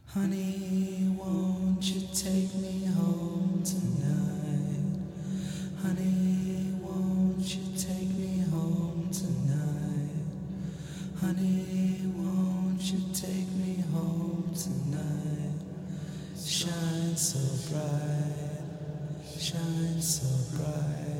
Honey, won't you take me home tonight? Honey, won't you take me home tonight? Honey, won't you take me home tonight? Shine so bright, shine so bright.